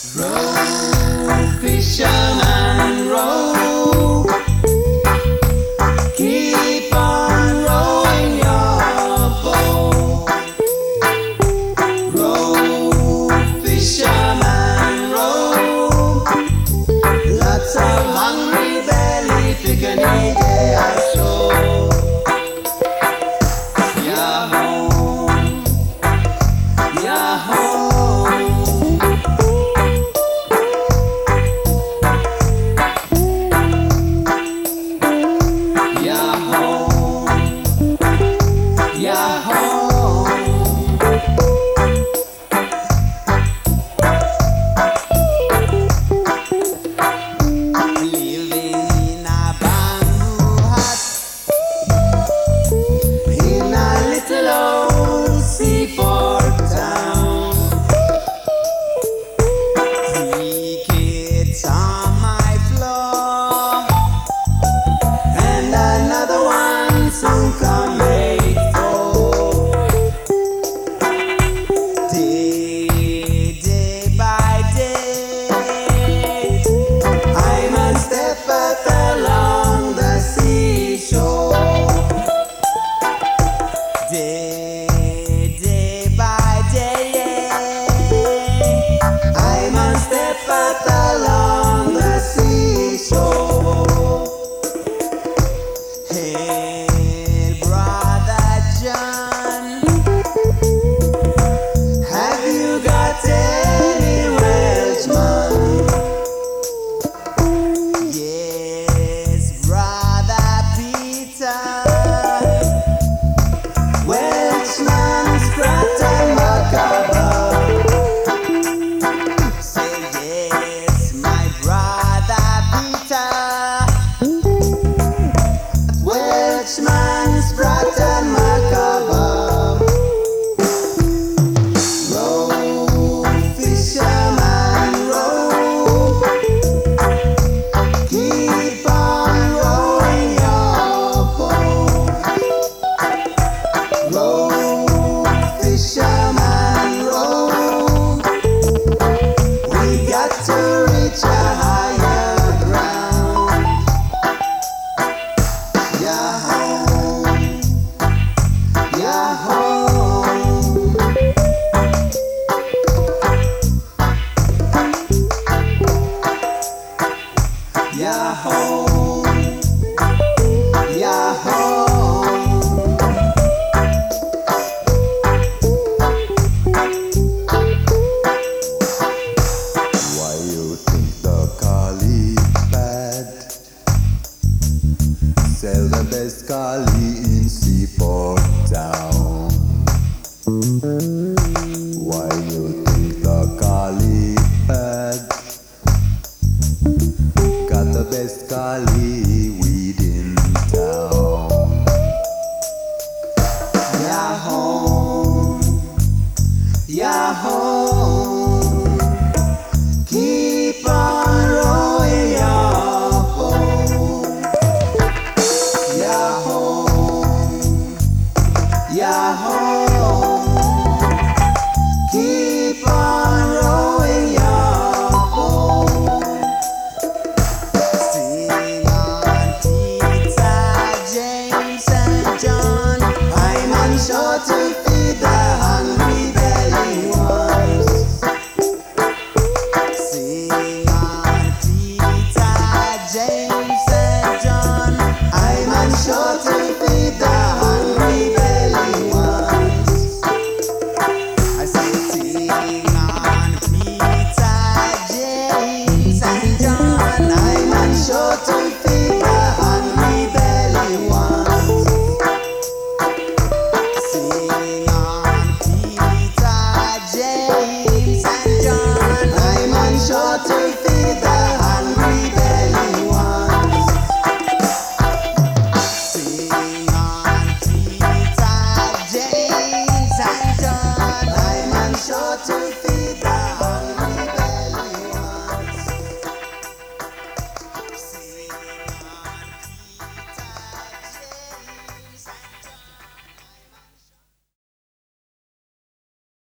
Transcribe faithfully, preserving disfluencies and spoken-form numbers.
Row, fisherman, row. Keep on rowing your boat. Row, fisherman, row. Lots of hungry belly picnic they are show. Yahoo, Yahoo. Sell the best Kali in Seaport Town. Why you think the Kali bad? Got the best Kali weed in town. Yahoo, Yahoo. Keep on rowing your boat. Yahoo, Yahoo. Keep on rowing your boat. Sing on Peter, James and John. I'm on shore to feed the hungry belly ones. Sing on Peter, James and John. I'm on shore to feed the hungry belly ones. I say sing on Peter, James and John. I'm on shore to feed the hungry belly ones. Sing on Peter, James and John. I'm on shore to feed